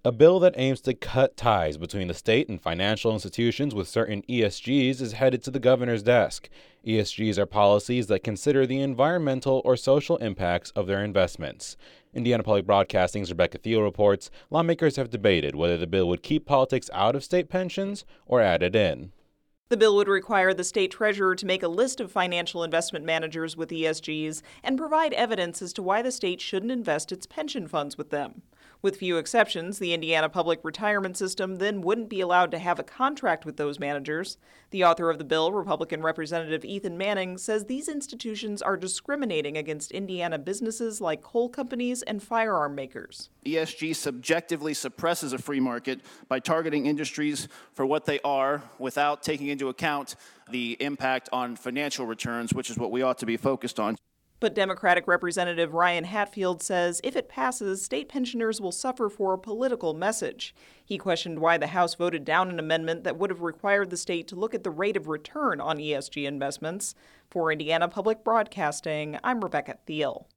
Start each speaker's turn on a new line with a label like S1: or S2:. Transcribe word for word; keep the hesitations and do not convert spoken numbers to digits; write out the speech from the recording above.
S1: A bill that aims to cut ties between the state and financial institutions with certain E S Gs is headed to the governor's desk. E S Gs are policies that consider the environmental or social impacts of their investments. Indiana Public Broadcasting's Rebecca Thiel reports lawmakers have debated whether the bill would keep politics out of state pensions or add it in.
S2: The bill would require the state treasurer to make a list of financial investment managers with E S Gs and provide evidence as to why the state shouldn't invest its pension funds with them. With few exceptions, the Indiana Public Retirement System then wouldn't be allowed to have a contract with those managers. The author of the bill, Republican Representative Ethan Manning, says these institutions are discriminating against Indiana businesses like coal companies and firearm makers.
S3: E S G subjectively suppresses a free market by targeting industries for what they are without taking into account the impact on financial returns, which is what we ought to be focused on.
S2: But Democratic Representative Ryan Hatfield says if it passes, state pensioners will suffer for a political message. He questioned why the House voted down an amendment that would have required the state to look at the rate of return on E S G investments. For Indiana Public Broadcasting, I'm Rebecca Thiel.